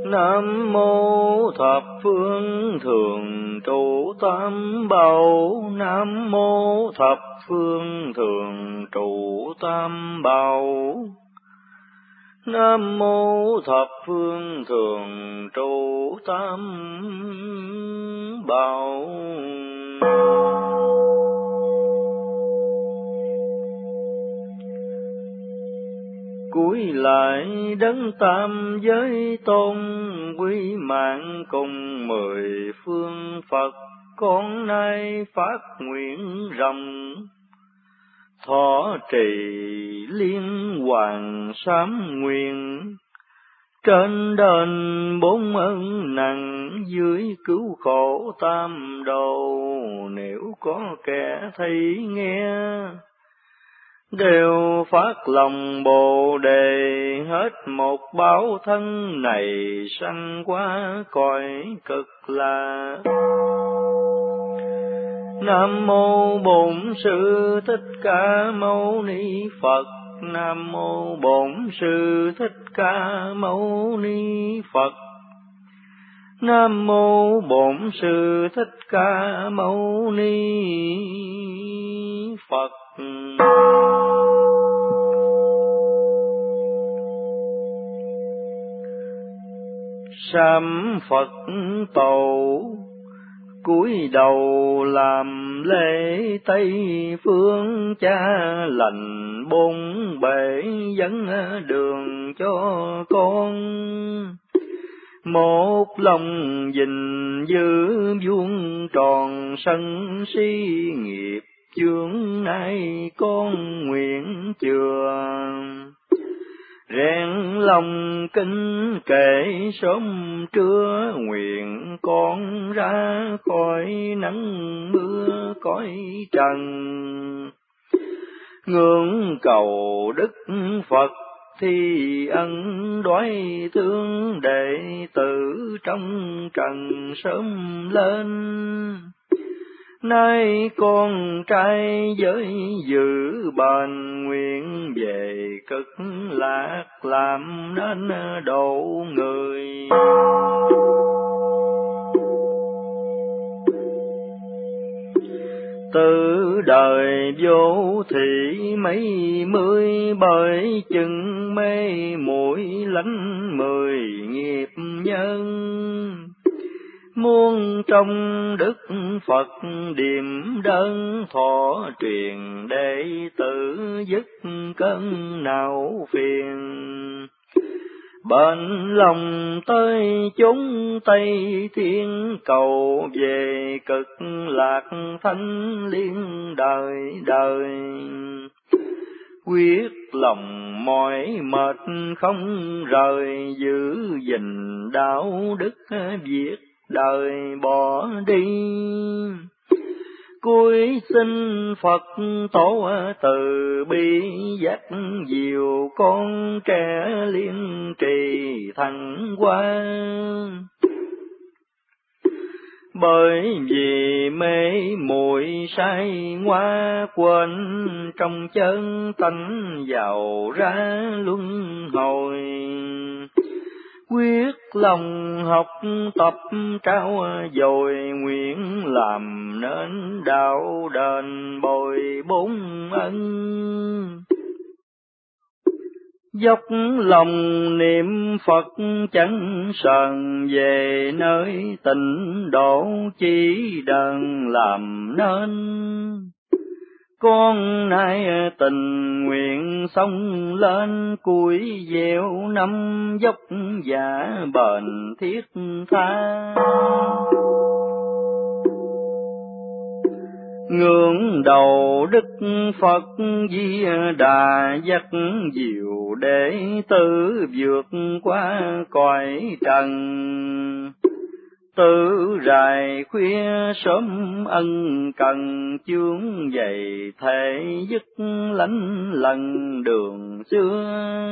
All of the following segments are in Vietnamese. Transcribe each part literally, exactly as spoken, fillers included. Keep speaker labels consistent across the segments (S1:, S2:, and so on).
S1: Nam mô thập phương thường trụ tam bảo. Nam mô thập phương thường trụ tam bảo. Nam mô thập phương thường trụ tam bảo. Cúi lại đấng tam giới tôn, quý mạng cùng mười phương Phật, con nay phát nguyện rằng thọ trì liên hoàn sám nguyện, trên đền bốn ân nặng, dưới cứu khổ tam đồ. Nếu có kẻ thấy nghe đều phát lòng Bồ Đề, hết một báo thân này sanh qua cõi cực lạc. Nam mô Bổn Sư Thích Ca Mâu Ni Phật. Nam mô Bổn Sư Thích Ca Mâu Ni Phật. Nam mô Bổn Sư Thích Ca Mâu Ni Phật. Sám Phật tổ, cúi đầu làm lễ Tây phương, cha lành bốn bể dẫn đường cho con. Một lòng gìn giữ vuông tròn sân si nghiệp chướng, nay con nguyện chừa rèn lòng kính kể sớm trưa, nguyện con ra khỏi nắng mưa cõi trần, ngưỡng cầu Đức Phật thi ân đoái thương, đệ tử trong trần sớm lên. Nay con trai giới giữ bền, nguyện về cực lạc làm nên độ người. Từ đời vô thị mấy mươi, bởi chừng mê muội lánh mười nghiệp nhân. Muôn trong Đức Phật điềm đơn, thọ truyền đệ tử dứt cơn não phiền. Bền lòng tới chốn Tây Thiên, cầu về cực lạc thanh liên đời đời. Quyết lòng mỏi mệt không rời, giữ gìn đạo đức việc đời bỏ đi. Cúi xin Phật tổ từ bi, dắt dìu con trẻ liên trì thăng hoa. Bởi vì mê muội say ngoa, quên trong chân tánh giàu ra luân hồi. Quyết lòng học tập trao dồi, nguyện làm nên đạo đền bồi bốn ân. Dốc lòng niệm Phật chẳng sờn, về nơi tịnh độ chỉ đần làm nên. Con nay tình nguyện sống lên, cúi gieo năm dốc giả bền thiết tha. Ngưỡng đầu Đức Phật Di Đà, dắt dìu đệ tử vượt qua cõi trần. Tự rài khuya sớm ân cần, chướng dày thể dứt lánh lần đường xưa.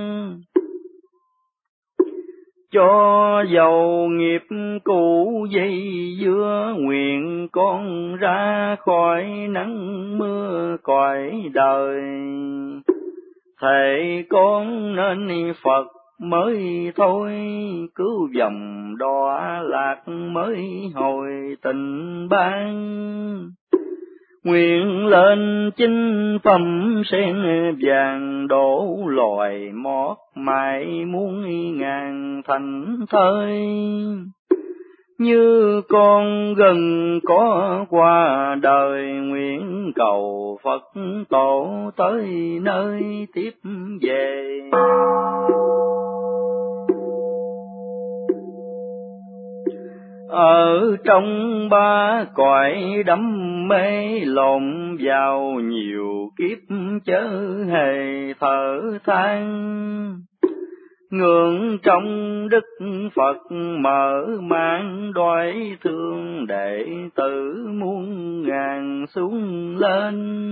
S1: Cho dầu nghiệp cũ dây dưa, nguyện con ra khỏi nắng mưa cõi đời. Thệ con nên Phật mới thôi, cứu vòng đọa lạc mới hồi tình ban. Nguyện lên chinh phẩm sen vàng đổ loài mót mãi muôn ngàn thành thơi. Như con gần có qua đời, nguyện cầu Phật tổ tới nơi tiếp về. Ở trong ba cõi đắm mê lộn vào nhiều kiếp chớ hề thở than. Ngưỡng trong đức Phật mở mang đoái thương, đệ tử muôn ngàn xuống lên.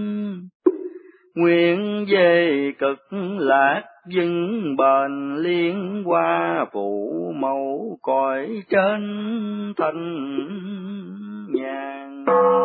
S1: Nguyện về cực lạc vững bền, liên qua phụ mẫu cõi trên thanh nhàn.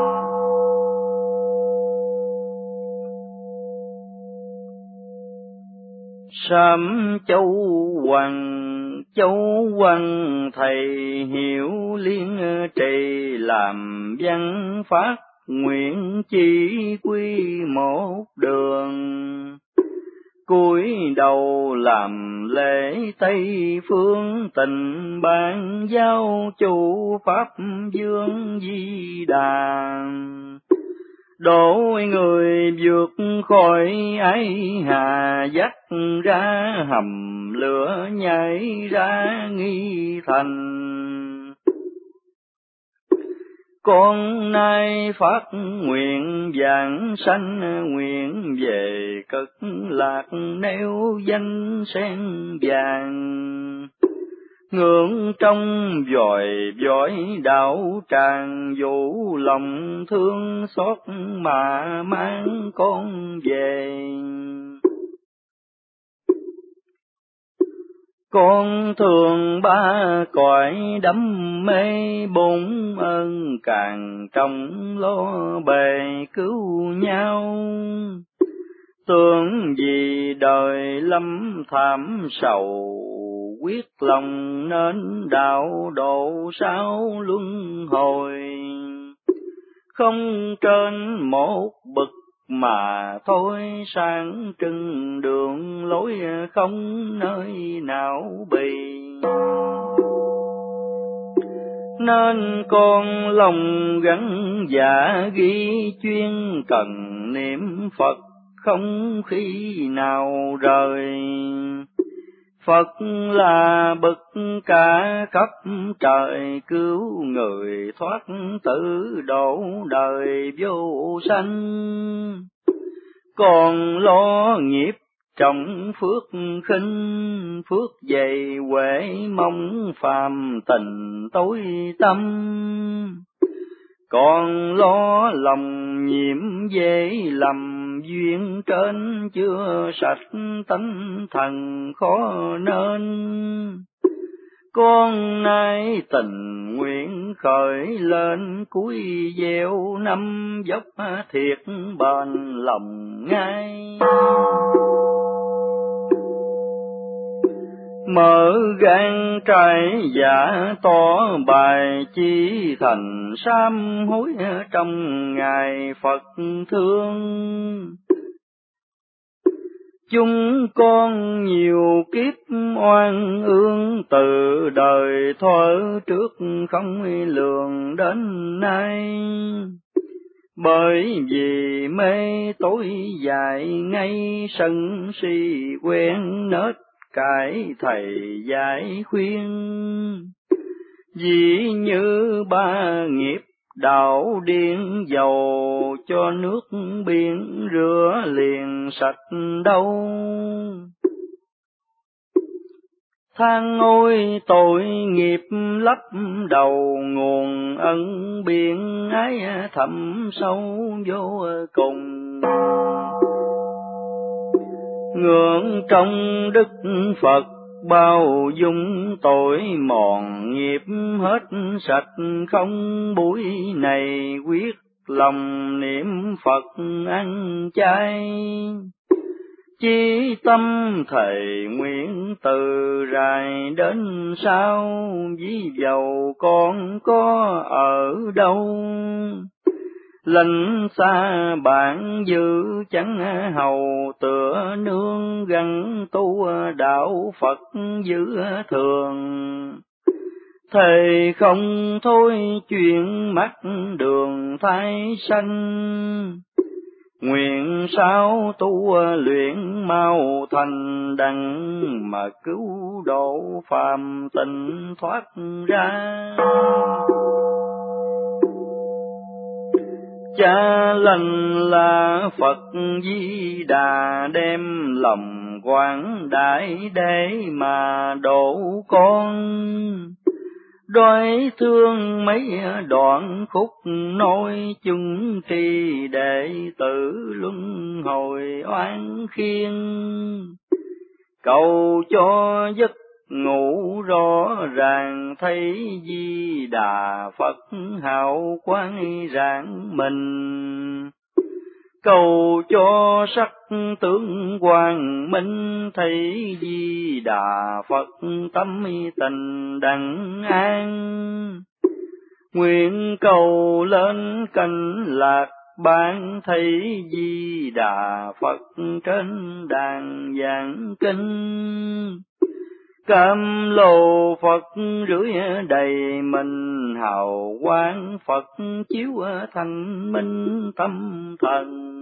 S1: Sám châu hoàng, châu hoàng thầy hiểu liên trì, làm văn phát nguyện chỉ quy một đường. Cúi đầu làm lễ Tây phương, tình ban giao chủ pháp dương di đàn. Đôi người vượt khỏi ái hà, dắt ra hầm lửa nhảy ra nghi thành. Con nay phát nguyện giảng sanh, nguyện về cực lạc nêu danh sen vàng. Ngưỡng trong vòi vói đạo tràng, vũ lòng thương xót mà mang con về. Con thường ba cõi đắm mê, bốn ơn càng trong lo bề cứu nhau. Tưởng vì đời lâm thảm sầu, quyết lòng nên đạo độ sao luân hồi. Không trên một bậc mà thôi, sáng trưng đường lối không nơi nào bì. Nên con lòng gắn dạ ghi chuyên, cần niệm Phật không khi nào rời. Phật là bậc cả khắp trời, cứu người thoát tử độ đời vô sanh. Còn lo nghiệp trọng phước khinh, phước dày huệ mong phàm tình tối tâm. Còn lo lòng nhiễm dễ lầm, duyên trên chưa sạch tánh thần khó nên. Con nay tình nguyện khởi lên, cúi gieo năm dốc thiệt bền lòng ngay. Mở gan trai giả tỏ bài chi thành sám hối, trong ngày Phật thương. Chúng con nhiều kiếp oan ương, từ đời thuở trước không lường đến nay. Bởi vì mê tối dài ngay, sân si quen nết cải thầy giải khuyên. Vì như ba nghiệp đạo điên dầu, cho nước biển rửa liền sạch đâu. Than ôi tội nghiệp lấp đầu, nguồn ân biển ái thẳm sâu vô cùng. Ngưỡng trong đức Phật bao dung, tội mòn nghiệp hết sạch không bụi này. Quyết lòng niệm Phật ăn chay, Chí tâm thầy nguyện từ rày đến sau, ví dầu con có ở đâu. Lệnh xa bạn giữ chẳng hầu, tựa nương gắn tu đạo Phật giữ thường. Thầy không thôi chuyện mắt đường thái sanh, nguyện sao tu luyện mau thành đặng, mà cứu độ phàm tình thoát ra. Cha lành là Phật Di Đà, đem lòng quảng đại để mà độ con. Đói thương mấy đoạn khúc nối chung trì, để tự luân hồi oan khiên. Cầu cho giấc ngủ rõ ràng, thấy Di Đà Phật hào quang rạng mình. Cầu cho sắc tướng quang minh, thấy Di Đà Phật tâm tình đặng an. Nguyện cầu lên cảnh lạc ban, thấy Di Đà Phật trên đàn giảng kinh. Cam lồ Phật rưỡi đầy mình, hào quang Phật chiếu thanh minh tâm thần.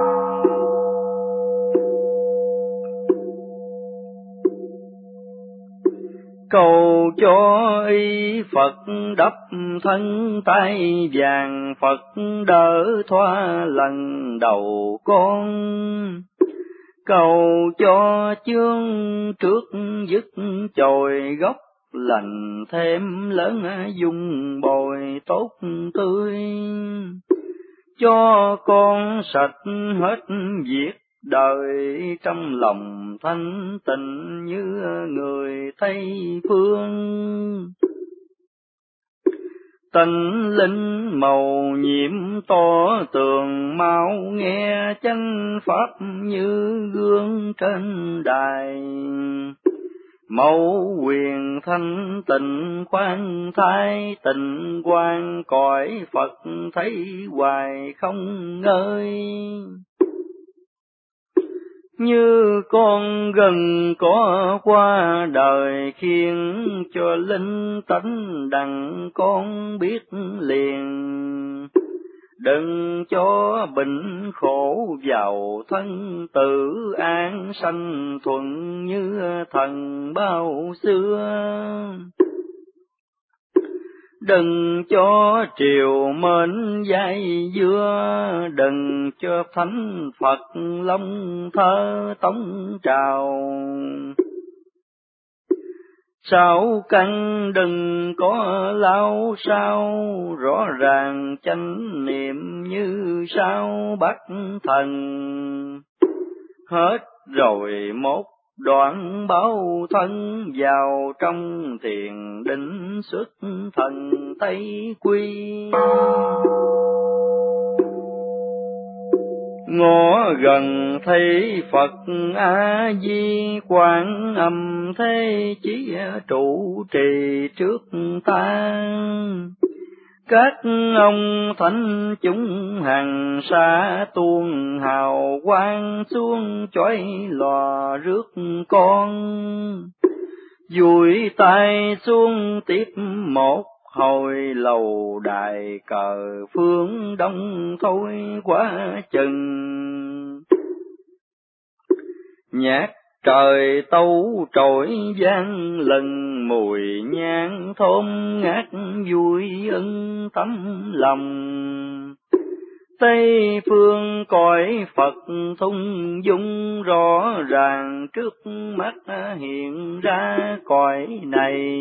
S1: Cầu cho y Phật đắp thân tay vàng, Phật đỡ thoa lần đầu con. Cầu cho chương trước dứt chồi gốc, lành thêm lớn dung bồi tốt tươi. Cho con sạch hết việc đời, trong lòng thanh tịnh như người Tây phương. Tịnh linh màu nhiệm to tường, mau nghe chánh pháp như gương trên đài. Mẫu quyền thanh tịnh khoan thai, tịnh quang cõi Phật thấy hoài không ngơi. Như con gần có qua đời, khiến cho linh tánh đặng con biết liền. Đừng cho bệnh khổ vào thân, tự an sanh thuận như thần bao xưa. Đừng cho triều mến dây dưa, đừng cho thánh Phật long thơ tống trào. Sáu căn đừng có lao sao, rõ ràng chánh niệm như sao bát thần. Hết rồi một đoạn báo thân, vào trong thiền định xuất thần Tây quy. Ngõ gần thấy Phật A Di, Quán Âm thế chí trụ trì trước ta. Các ông thánh chúng hằng xa tuôn, hào quang xuống chói lòa rước con. Dùi tay xuống tiếp một hồi, lầu đài cờ phương đông thôi quá chừng. Nhạc trời tấu trội vang lần, mùi nhang thơm ngát vui ưng tấm lòng. Tây phương cõi Phật thung dung, rõ ràng trước mắt hiện ra cõi này.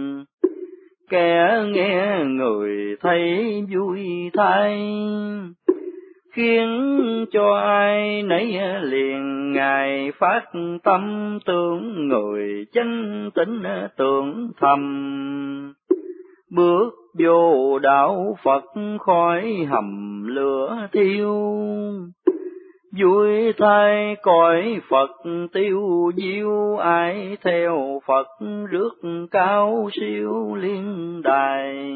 S1: Kẻ nghe người thấy vui thay, khiến cho ai nấy liền ngài phát tâm tưởng, người chánh tín tưởng thầm. Bước vô đạo Phật khỏi hầm lửa thiêu, vui thay cõi Phật tiêu diêu, ai theo Phật rước cao siêu liên đài.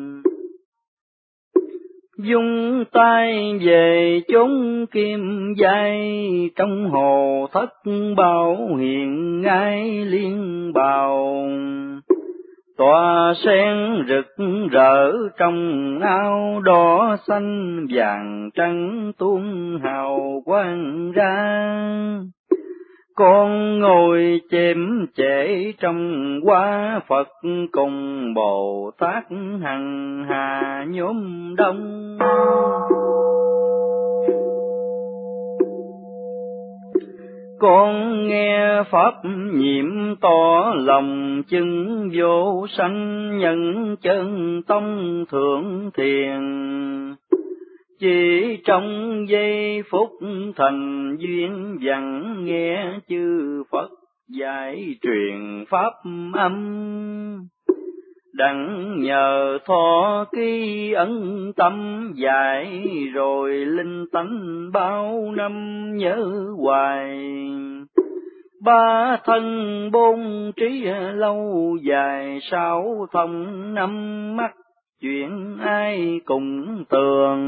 S1: Dung tay về chốn kim giai, trong hồ thất bảo hiện ngay liên bào. Tòa sen rực rỡ trong áo đỏ xanh vàng trắng tuôn hào quang ra. Con ngồi chém chệ trong hoa Phật, cùng Bồ Tát hằng hà nhóm đông. Con nghe pháp nhiệm tỏ lòng, chứng vô sanh nhận chân tông thượng thiền. Chỉ trong giây phút thành duyên vắng, nghe chư Phật giải truyền pháp âm. Đặng nhờ thọ ký ấn tâm dài, rồi linh tánh bao năm nhớ hoài. Ba thân bốn trí lâu dài, sáu thông năm mắt chuyện ai cùng tường.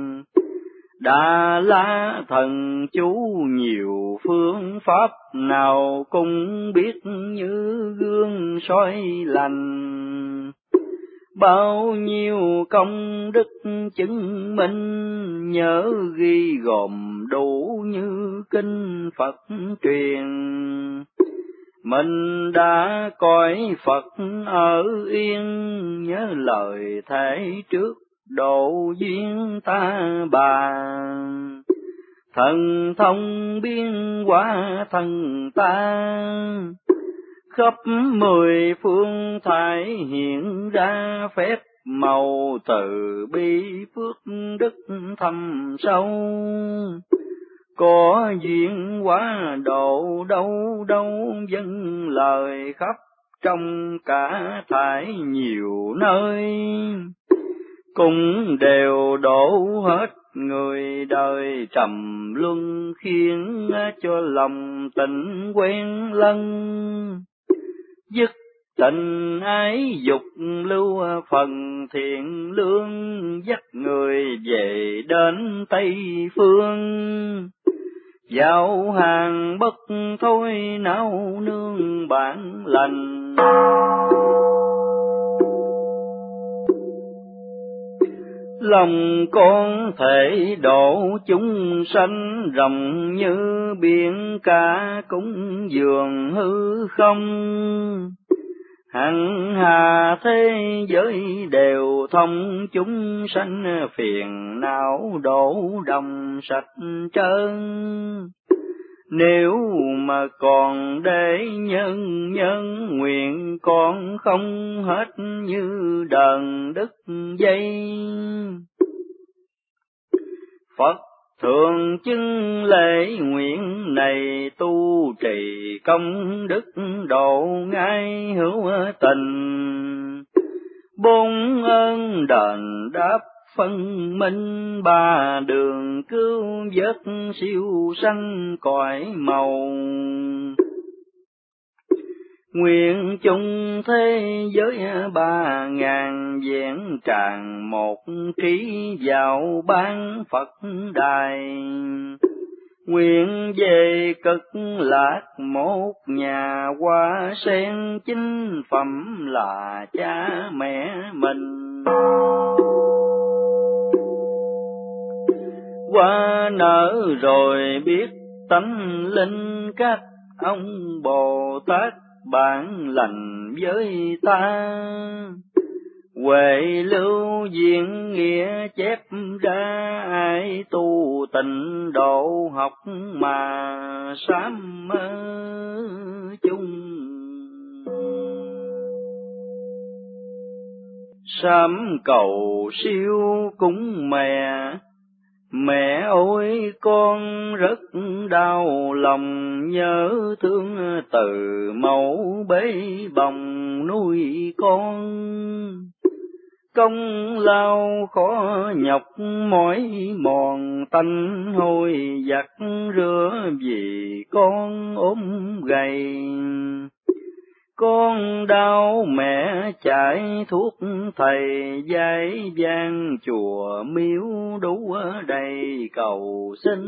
S1: Đà La thần chú nhiều phương pháp, nào cũng biết như gương soi lành. Bao nhiêu công đức chứng minh, nhớ ghi gồm đủ như kinh Phật truyền. Mình đã coi Phật ở yên, nhớ lời thể trước độ duyên ta bà. Thần thông biến hóa thân ta, khắp mười phương thải hiện ra phép màu từ bi phước đức thâm sâu. Có duyên quá độ đâu đâu dâng lời khắp trong cả thải nhiều nơi. Cũng đều đổ hết người đời trầm luân, khiến cho lòng tình quen lân. Dứt tình ái dục lưu phần thiện lương, dắt người về đến Tây Phương. Giao hàng bất thôi náo nương bản lành. Lòng con thể độ chúng sanh, rộng như biển cả cũng dường hư không. Hằng hà thế giới đều thông, chúng sanh phiền não đổ đồng sạch trơn. Nếu mà còn để nhân nhân, nguyện con không hết như đờn đứt dây. Phật thường chứng lễ nguyện này, tu trì công đức độ ngay hữu tình. Bốn ơn đền đáp phân minh, ba đường cứu vớt siêu sanh cõi màu. Nguyện chung thế giới ba ngàn, vẹn tràn một trí vào ban Phật đài. Nguyện về cực lạc một nhà, hoa sen chính phẩm là cha mẹ mình. Qua nở rồi biết tánh linh các ông Bồ Tát bản lành với ta. Huệ lưu diện nghĩa chép ra, ai tu tịnh độ học mà sám chung. Sám cầu siêu cúng mẹ, mẹ ơi con rất đau lòng, nhớ thương từ mẫu bế bồng nuôi con. công lao khó nhọc mỏi mòn tanh hôi giặt rửa vì con ốm gầy. Con đau mẹ chạy thuốc thầy giấy vang chùa miếu đủ đầy cầu xin.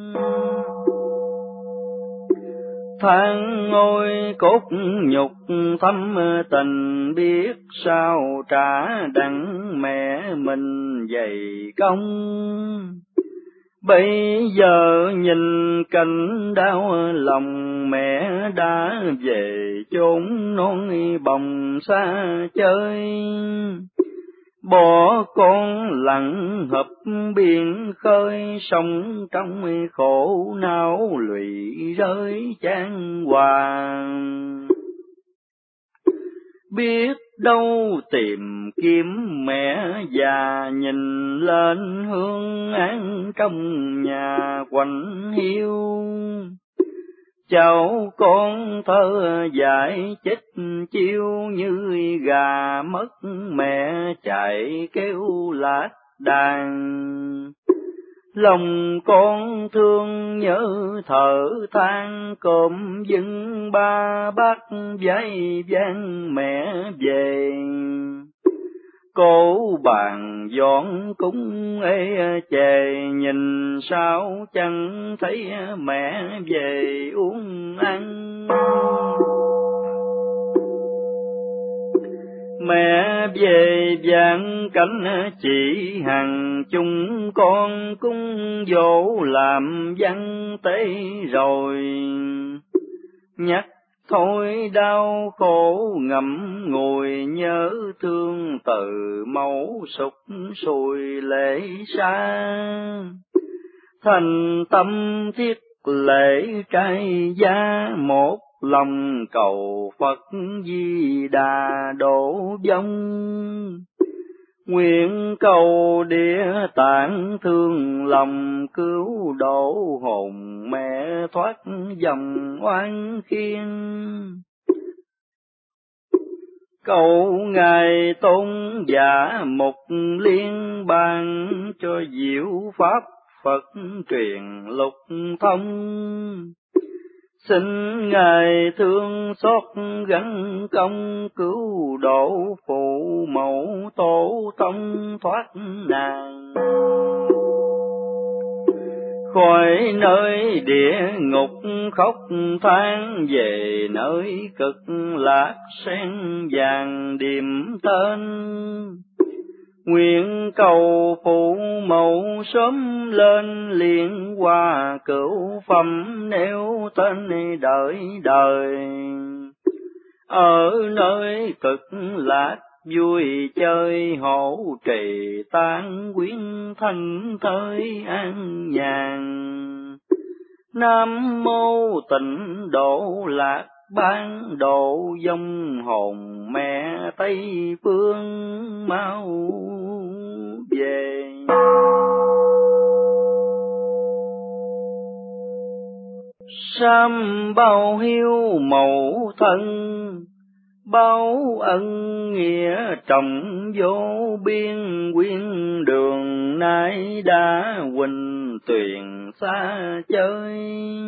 S1: Than ngôi cốt nhục thâm tình biết sao trả đặng mẹ mình dày công. Bây giờ nhìn cảnh đau lòng mẹ đã về chốn non bồng xa chơi. Bỏ con lặng hợp biển khơi sông trong khổ não lụy rơi chan hòa. Biết đâu tìm kiếm mẹ già nhìn lên hương án trong nhà quạnh hiu. Cháu con thơ dại chết chiêu như gà mất mẹ chạy kêu lát đàn. Lòng con thương nhớ thở than cơm dưng ba bát váy vang mẹ về. Cô bàn dọn cúng ê chề nhìn sao chẳng thấy mẹ về uống ăn. Mẹ về vạn cảnh chỉ hằng chung con cung dỗ làm văn tế rồi. Nhắc thôi đau khổ ngậm ngùi nhớ thương từ mẫu sụp sùi lệ xa. Thành tâm thiết lễ trai gia một lòng cầu Phật Di Đà độ vong. Nguyện cầu Địa Tạng thương lòng cứu độ hồn mẹ thoát dòng oan khiên. Cầu Ngài Tôn giả Mục Liên ban cho diệu pháp Phật truyền lục thông. Xin Ngài thương xót gắn công cứu độ phụ mẫu tổ tông thoát nạn. Khỏi nơi địa ngục khóc than về nơi cực lạc sen vàng điềm tên. Nguyện cầu phụ mẫu sớm lên liền qua cửu phẩm nếu tên đợi đời. Ở nơi cực lạc vui chơi hổ trì tan quyến thanh thới an nhàn. Nam mô Tịnh Độ Lạc ban độ vong hồn mẹ Tây Phương mau về. Sam bao hiếu mẫu thân, bao ân nghĩa trọng vô biên. Quyên đường nay đã huỳnh tuyền xa chơi.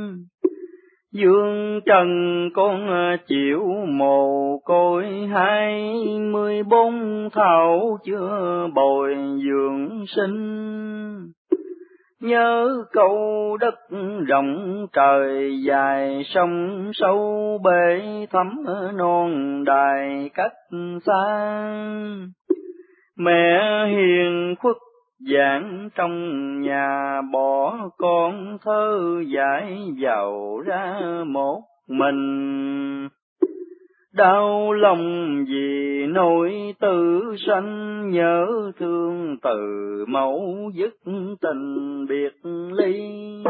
S1: Dương trần con chịu mồ côi hai mươi bốn thảo chưa bồi dưỡng sinh. Nhớ câu đất rộng trời dài sông sâu bể thắm non đài cách xa. Mẹ hiền khuất giảng trong nhà bỏ con thơ dại giàu ra một mình. Đau lòng vì nỗi tử sanh nhớ thương từ mẫu dứt tình biệt ly.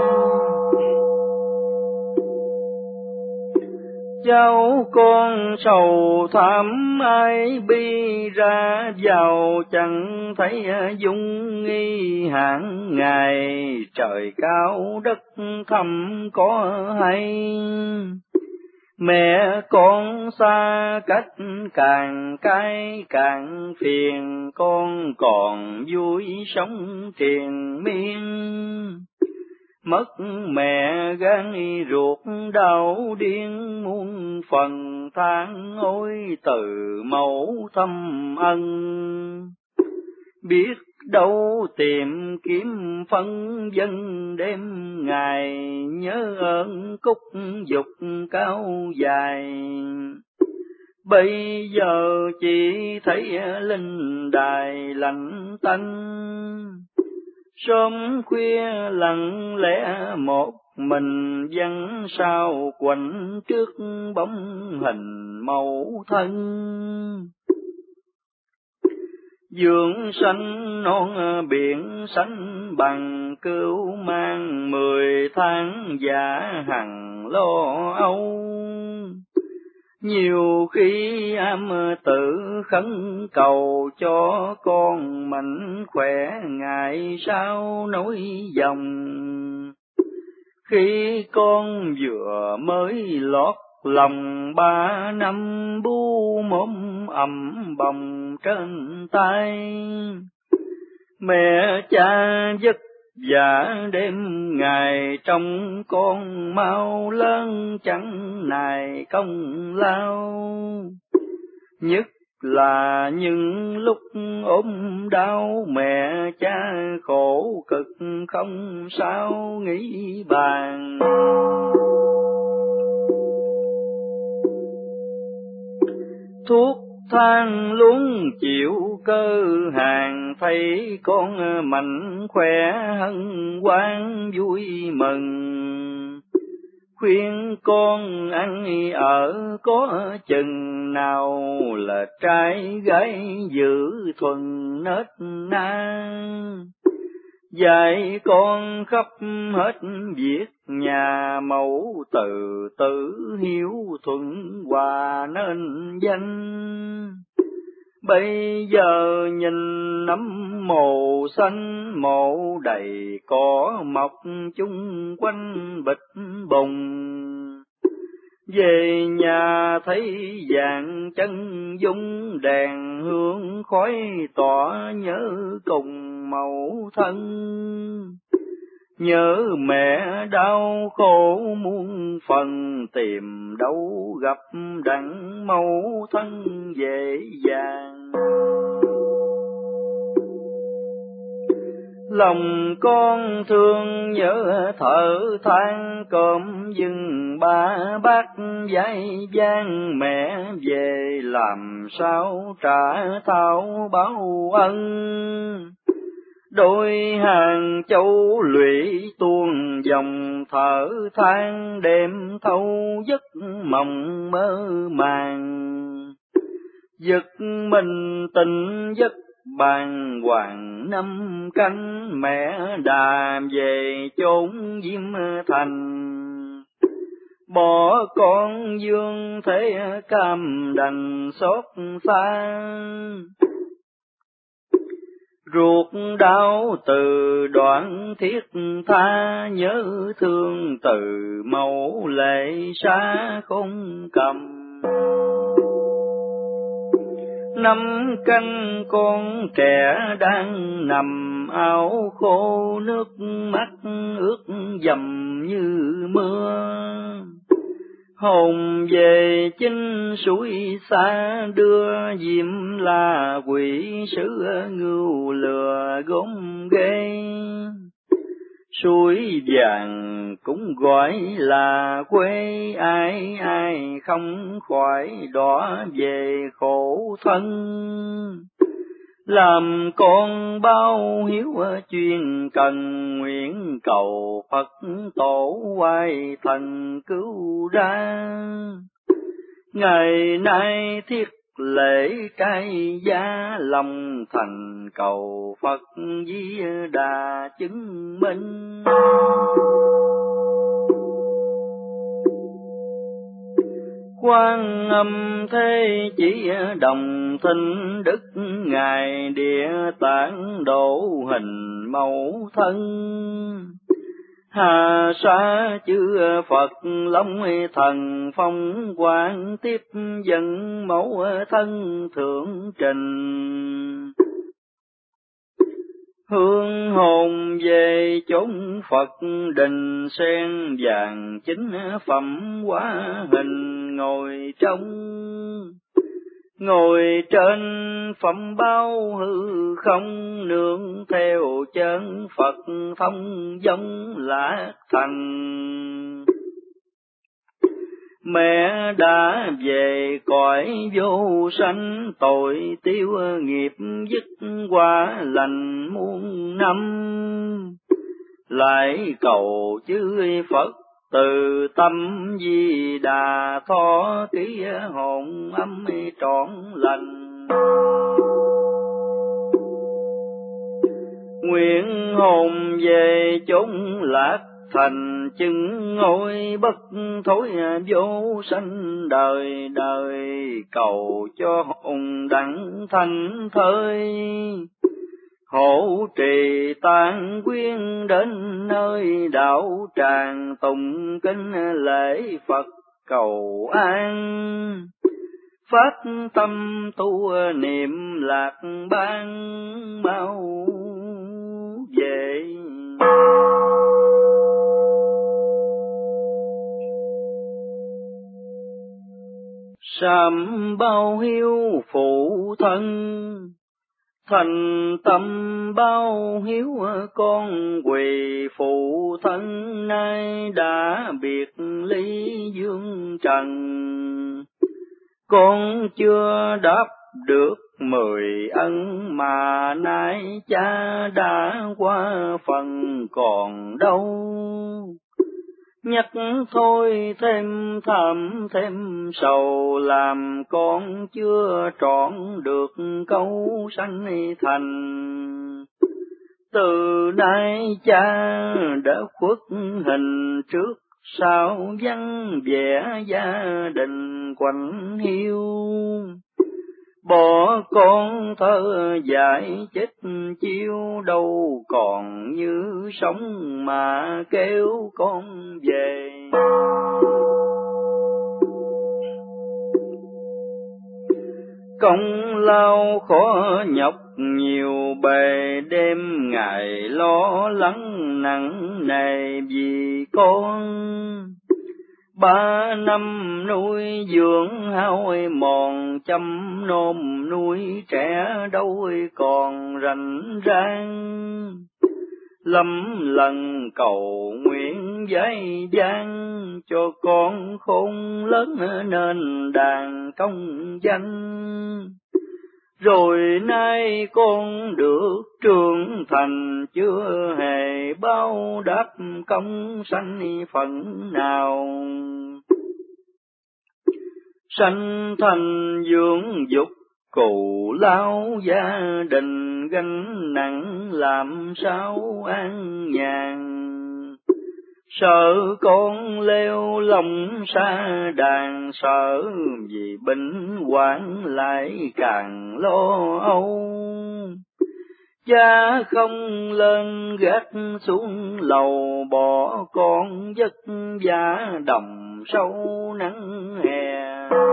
S1: Cháu con sầu thảm ai bi ra vào chẳng thấy dung nghi hạng ngày. Trời cao đất thẳm có hay Mẹ con xa cách càng cay càng phiền, con còn vui sống triền miên. Mất mẹ gan ruột đau điên muôn phần, than ôi từ mẫu thâm ân. Biết đâu tìm kiếm phân dân, đêm ngày nhớ ơn cúc dục cao dài. Bây giờ chỉ thấy linh đài lạnh tanh, sớm khuya lặng lẽ một mình vắng sao quạnh trước bóng hình mẫu thân. Vườn xanh non biển xanh bằng cưu mang, mười tháng giả hằng lo âu. Nhiều khi am tự khấn cầu cho con mạnh khỏe, ngày sau nối dòng. Khi con vừa mới lót lòng ba năm, bu mồm ầm bồng trên tay. Mẹ cha vất vả đêm ngày trong con, mau lớn chẳng nài công lao. Nhất là những lúc ốm đau, mẹ cha khổ cực không sao nghĩ bàn. Thuốc thang luôn chịu cơ hàng, thấy con mạnh khỏe hân hoan vui mừng. Khuyên con ăn ở có chừng nào, là trai gái giữ thuần nết na. Dạy con khắp hết việc nhà, mẫu từ tử hiếu thuận hòa nên danh. Bây giờ nhìn nấm mồ xanh, mộ đầy cỏ mọc chung quanh bịch bùng. Về nhà thấy vàng chân dung, đèn hương khói tỏa nhớ cùng mẫu thân. Nhớ mẹ đau khổ muôn phần, tìm đâu gặp đặng mẫu thân dễ dàng. Lòng con thương nhớ thở than, cơm dừng ba bát dai vang. Mẹ về làm sao trả thao báo ân, đôi hàng châu lụy tuôn dòng thở than. Đêm thâu giấc mộng mơ màng, giật mình tỉnh giấc bàng hoàng năm canh. Mẹ đà về chốn Diêm Thành, bỏ con dương thế cam đành xót xa. Ruột đau từ đoạn thiết tha, nhớ thương từ mẫu lệ xa không cầm. Năm canh con trẻ đang nằm áo khô, nước mắt ướt dầm như mưa. Hồn về chinh suối xa đưa, diệm là quỷ sứ ngưu lừa gốm ghê. Suối vàng cũng gọi là quê, ai ai không khỏi đỏ về khổ thân. Làm con bao hiếu chuyên cần, nguyện cầu Phật tổ oai thần cứu ra. Ngày nay thiết lễ trai gia, lòng thành cầu Phật Di Đà chứng minh. Quan Âm thế chỉ đồng thinh đức, ngài địa tạng độ hình mẫu thân. Hà sa chư Phật long thần phong quang tiếp dẫn mẫu thân thượng trình. Hương hồn về chốn Phật đình sen vàng chính phẩm hóa hình ngồi trong. Ngồi trên phẩm bao hư không nương theo chân Phật thông giống lạc thành. Mẹ đã về cõi vô sanh tội tiêu nghiệp dứt quả lành muôn năm. Lại cầu chư Phật từ tâm Di Đà tho ký hồn âm trọn lành. Nguyện hồn về chốn lạc thành chứng ngôi bất thối vô sanh đời đời. Cầu cho hồn đặng thanh thơi hộ trì tán quyến đến nơi đạo tràng tụng kinh lễ Phật cầu an. Phát tâm tu niệm lạc ban mau về. Sám bao hiếu phụ thân thành tâm bao hiếu con quỳ phụ thân. Nay đã biệt ly dương trần con chưa đáp được mười ân. Mà nay cha đã qua phần còn đâu. Nhắc thôi thêm thầm thêm sầu làm con chưa trọn được câu sanh thành. Từ nay cha đã khuất hình trước sau vắng vẻ gia đình quạnh hiu. Bỏ con thơ dại chết chiêu đâu còn như sống mà kêu con về. Công lao khó nhọc nhiều bề đêm ngày lo lắng nặng nề vì con. Ba năm nuôi dưỡng hao mòn chăm nom nuôi trẻ đâu còn rảnh rang. Lắm lần cầu nguyện giấy gian cho con khôn lớn nên đàn công danh. Rồi nay con được trưởng thành chưa hề báo đáp công sanh phần nào. Sanh thành dưỡng dục cù lao gia đình gánh nặng làm sao an nhàn. Sợ con leo lòng xa đàn sợ vì bệnh hoạn lại càng lo âu. Cha không lên gác xuống lầu bỏ con vất vả đồng sâu nắng hè.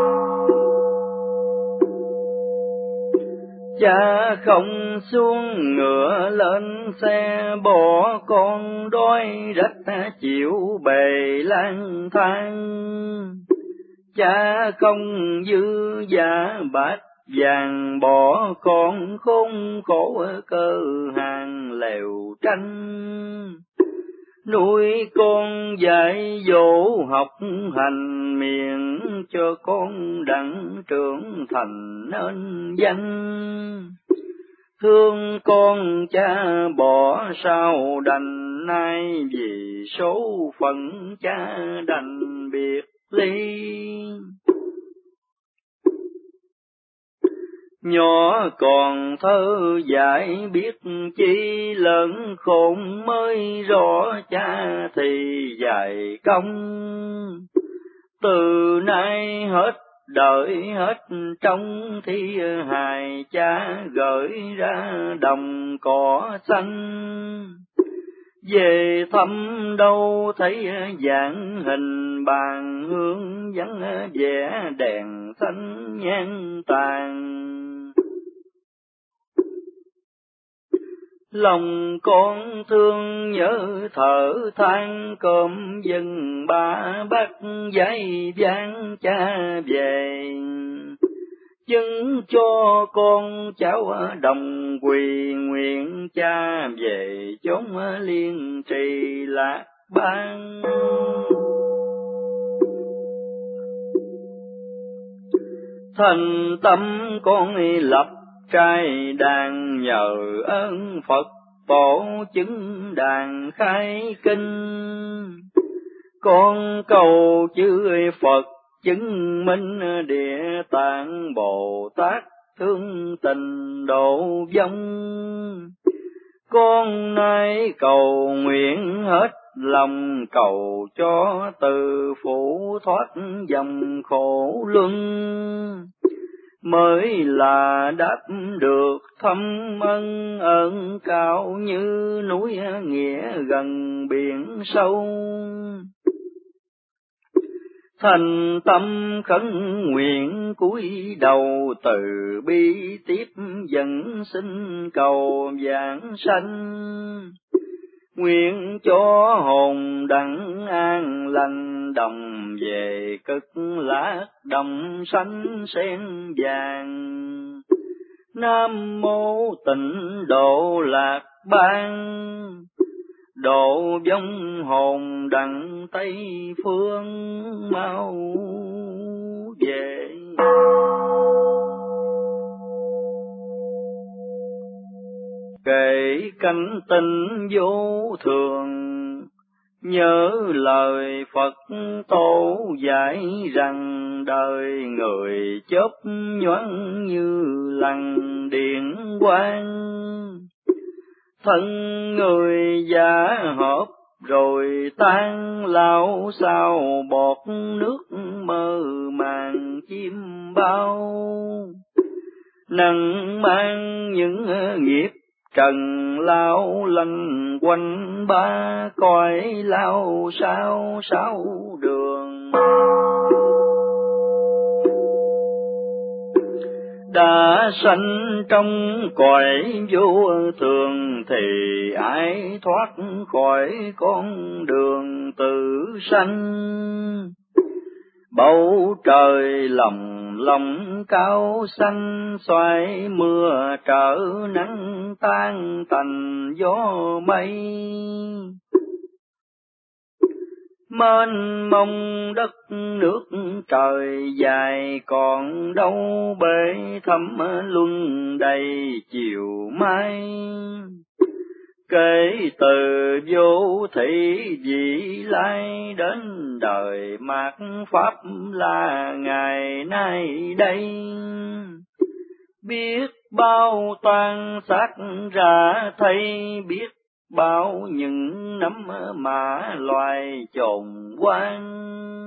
S1: Cha không xuống ngựa lên xe bỏ con đói rách chịu bề lang thang. Cha không dư giả bát vàng bỏ con khốn khổ cơ hàng lều tranh. Nuôi con dạy dỗ học hành miệng cho con đặng trưởng thành nên danh. Thương con cha bỏ sao đành nay vì số phận cha đành biệt ly. Nhỏ còn thơ dại biết chi lớn khôn mới rõ cha thì dạy công. Từ nay hết đợi hết trong thi hài cha gửi ra đồng cỏ xanh. về thăm đâu thấy dạng hình bàn hương vắng vẻ đèn xanh nhang tàn. Lòng con thương nhớ thở than cơm dân ba bát giấy vang cha về. Chứng cho con cháu đồng quỳ nguyện cha về chốn liên trì lạc bang. Thành tâm con lập trai đàn nhờ ơn Phật tổ chứng đàn khai kinh. Con cầu chư Phật chứng minh Địa Tạng Bồ Tát thương tình độ vong. Con nay cầu nguyện hết lòng cầu cho từ phụ thoát dòng khổ luân. Mới là đáp được thâm ân ơn cao như núi nghĩa gần biển sâu. Thành tâm khấn nguyện cúi đầu từ bi tiếp dẫn xin cầu vãng sanh. Nguyện cho hồn đặng an lành đồng về cực lạc đồng sanh sen vàng. Nam mô Tịnh Độ Lạc Bang, độ vong hồn đặng Tây phương mau về. Kể cảnh tình vô thường, nhớ lời Phật tổ dạy rằng đời người chớp nhoáng như lằn điện quang. Thân người giả hợp rồi tan lao sao bọt nước mơ màng chim bao. Nặng mang những nghiệp trần lao lanh quanh ba cõi lao sao sáu đường. Đã sanh trong cõi vô thường thì ai thoát khỏi con đường tử sanh. Bầu trời lòng lòng cao xanh xoay mưa trở nắng tan thành gió mây. Mênh mông đất nước trời dài còn đâu bể thăm luân đầy chiều mai. Kể từ vô thị vị lai đến đời mạt pháp là ngày nay đây. Biết bao tan xác ra thấy, biết bao những nấm mã loài chồn quang.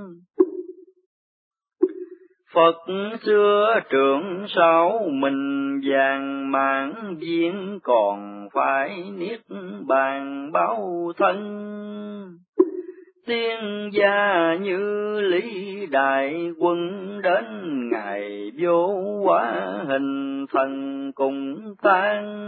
S1: Phật xưa trưởng sáu mình vàng mãn viên còn phải niết bàn báo thân. Tiên gia như Lý Đại Quân đến ngày vô hóa hình thần cùng tan.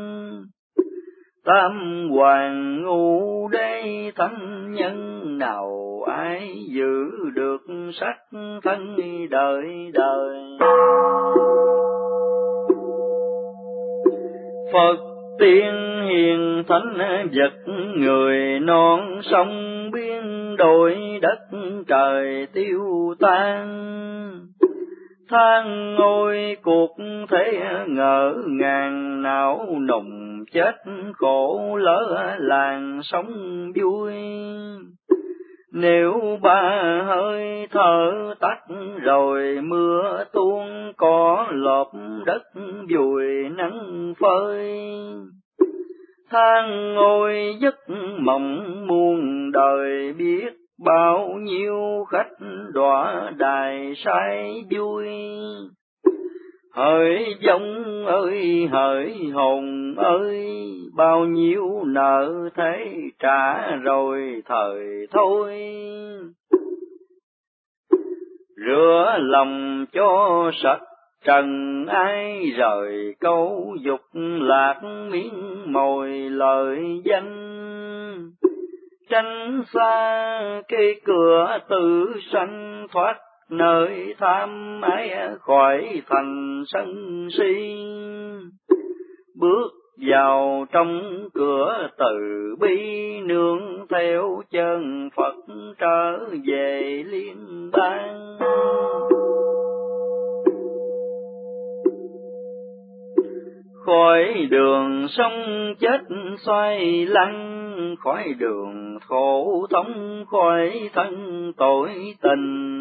S1: Tam hoàng ngũ đế thánh nhân nào ai giữ được sắc thân đời đời. Phật tiên hiền thánh vật người non sông biên đổi đất trời tiêu tan. Than ngôi cuộc thế ngỡ ngàng não nùng chết khổ lỡ làng sống vui. Nếu ba hơi thở tắt rồi mưa tuôn có lọp đất vùi nắng phơi. Than ngôi giấc mộng muôn đời biết bao nhiêu khách đọa đài say vui. Hỡi giống ơi hỡi hồn ơi, bao nhiêu nợ thế trả rồi thời thôi. Rửa lòng cho sạch trần ai, rời câu dục lạc miếng mồi lời danh. Tránh xa cây cửa tự sanh, thoát nơi tham ái khỏi thành sân si. Bước vào trong cửa từ bi, nương theo chân Phật trở về liên bang. Khỏi đường sông chết xoay lăn, khỏi đường khổ thống, khỏi thân tội tình.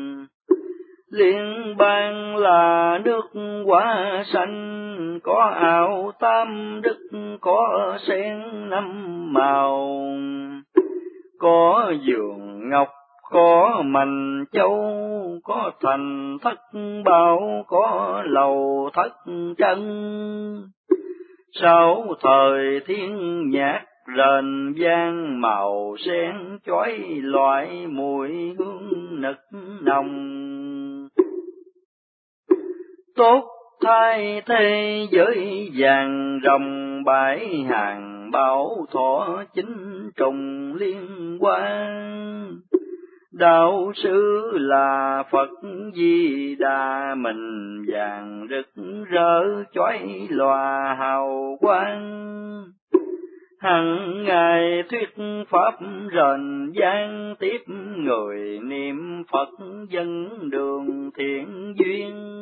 S1: Liên bang là nước hoa xanh, có ảo tam đức, có sen năm màu. Có vườn ngọc, có mành châu, có thành thất bảo, có lầu thất chân. Sau thời thiên nhạc rền vang, màu sen chói loại mùi hương nực nồng. Tốt thay thế với vàng rồng bãi hàng, bảo thọ chính trùng liên quan. Đạo sư là Phật Di Đà, mình vàng rực rỡ chói lòa hào quang. Hằng ngày thuyết pháp rền vang, tiếp người niệm Phật dân đường thiện duyên.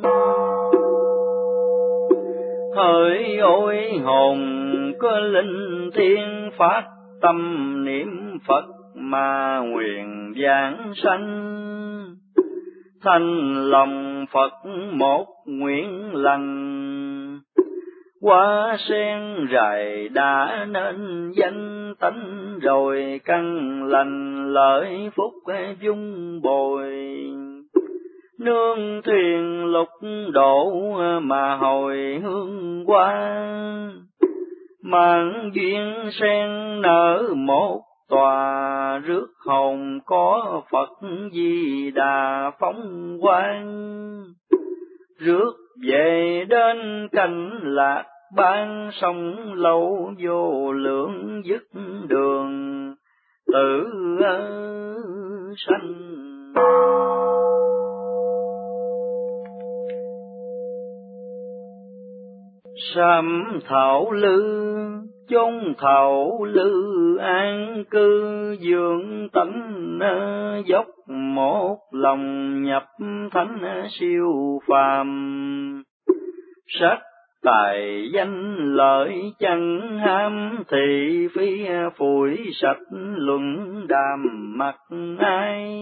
S1: Hỡi ôi hồn có linh thiêng, phát tâm niệm Phật mà nguyện giảng sanh. Thành lòng Phật một nguyện lành, hoa sen rài đã nên danh tánh, rồi căn lành lợi phúc dung bồi. Nương thuyền lục độ mà hồi hương qua, mạng duyên sen nở một tòa, rước hồn có Phật Di Đà phóng quang. Rước về đến cảnh lạc ban, sông lâu vô lượng dứt đường tự sanh. Sám thảo lư chốn thảo lư an cư, dưỡng tánh dốc một lòng nhập thánh siêu phàm. Sắc tài danh lợi chẳng ham, thị phi phủi sạch luận đàm mặt ai.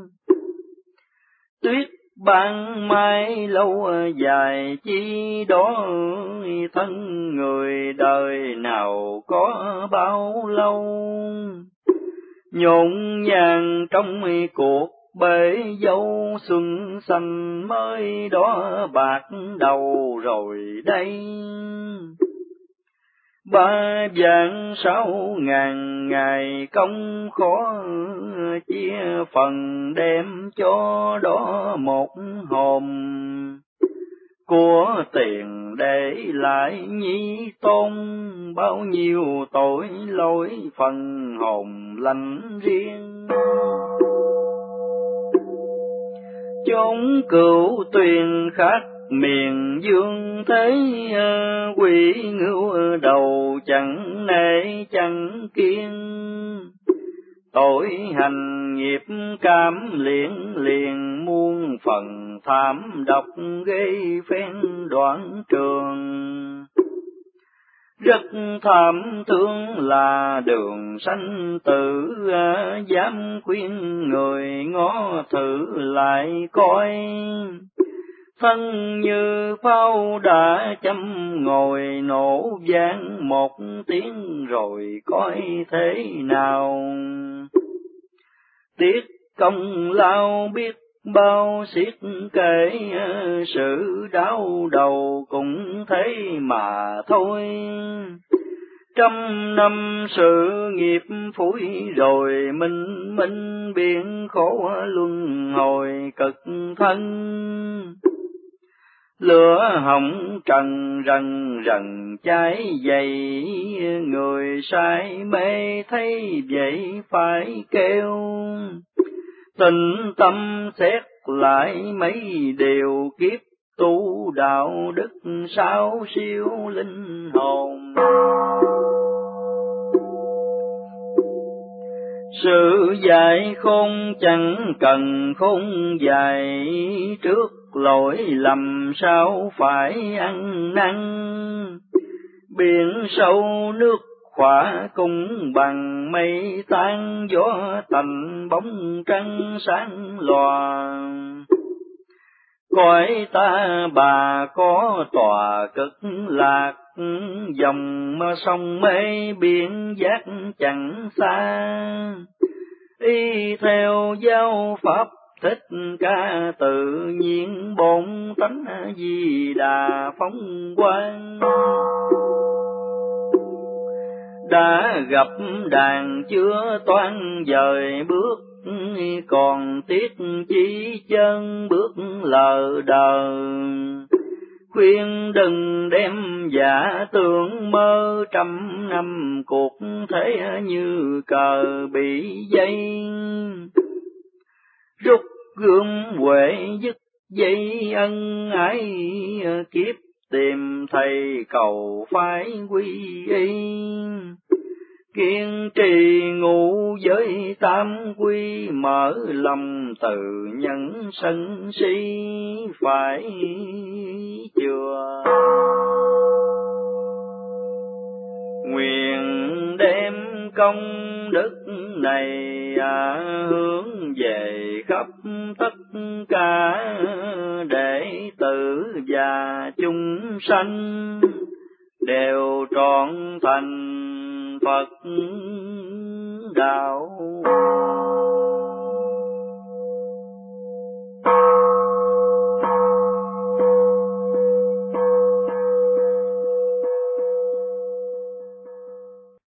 S1: Tuyết ban mai lâu dài chi đó, thân người đời nào có bao lâu. Nhộn nhàng trong cuộc bể dâu, xuân xanh mới đó bạc đầu rồi đây. Ba vạn sáu ngàn ngày công khó, chia phần đem cho đó một hồn. Của tiền để lại nhi tôn, bao nhiêu tội lỗi phần hồn lành riêng. Chốn cửu tuyền khác miền dương thế, quỷ ngưu đầu chẳng nể chẳng kiên. Tội hành nghiệp cam liễn liền, muôn phần thảm độc gây phen đoạn trường. Rất thảm thương là đường sanh tử, dám khuyên người ngó thử lại coi. Thân như pháo đã châm ngồi, nổ vang một tiếng rồi coi thế nào. Tiếc công lao biết bao xiết kể sự đau đầu cũng thế mà thôi. Trăm năm sự nghiệp phủi rồi, minh minh biển khổ luân hồi cực thân. Lửa hồng trần rần rần cháy dày, người say mê thấy vậy phải kêu. Tĩnh tâm xét lại mấy điều kiếp tu đạo đức, sao siêu linh hồn. Sự dạy khôn chẳng cần khôn dạy, trước lỗi lầm sao phải ăn năn. Biển sâu nước khỏa cũng bằng mây tan, gió tành bóng trăng sáng lòa. Cõi ta bà có tòa cực lạc, dòng sông mê biển giác chẳng xa. Y theo giáo pháp Thích Ca, tự nhiên bổn tánh Di Đà phóng quang. Đã gặp đàn chưa toan dời bước, còn tiếc chỉ chân bước lờ đờ. Khuyên đừng đem giả tưởng mơ, trăm năm cuộc thế như cờ bị dây. Rút gươm huệ dứt dây ân ái, kiếp tìm thầy cầu phải quy y. Kiên trì ngũ giới tam quy, mở lòng từ nhân sân si phải chừa. Nguyện đem công đức này à, hướng về khắp tất cả đệ tử và chúng sanh, đều trọn thành Phật đạo.